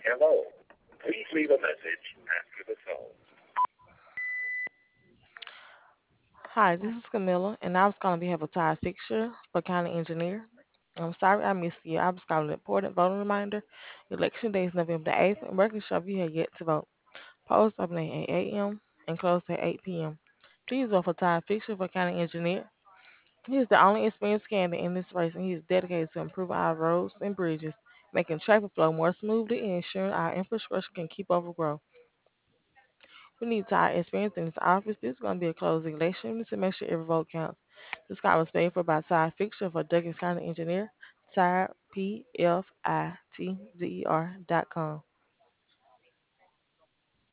Hello. Please leave a message after the tone. Hi, this is Camilla, and I was calling on behalf of Todd Fixture for County Engineer. I'm sorry I missed you. I was calling an important voting reminder. Election day is November the 8th, and records show you have yet to vote. Polls open at 8 a.m. and close at 8 p.m. Please vote for Todd Fixture for County Engineer. He is the only experienced candidate in this race, and he is dedicated to improving our roads and bridges, making traffic flow more smoothly, and ensuring our infrastructure can keep up with growth. We need Todd experience in this office. This is going to be a closing election. We need to make sure every vote counts. This call was paid for by Todd Fixture for Douglas County Engineer, Todd, PFITDER.com.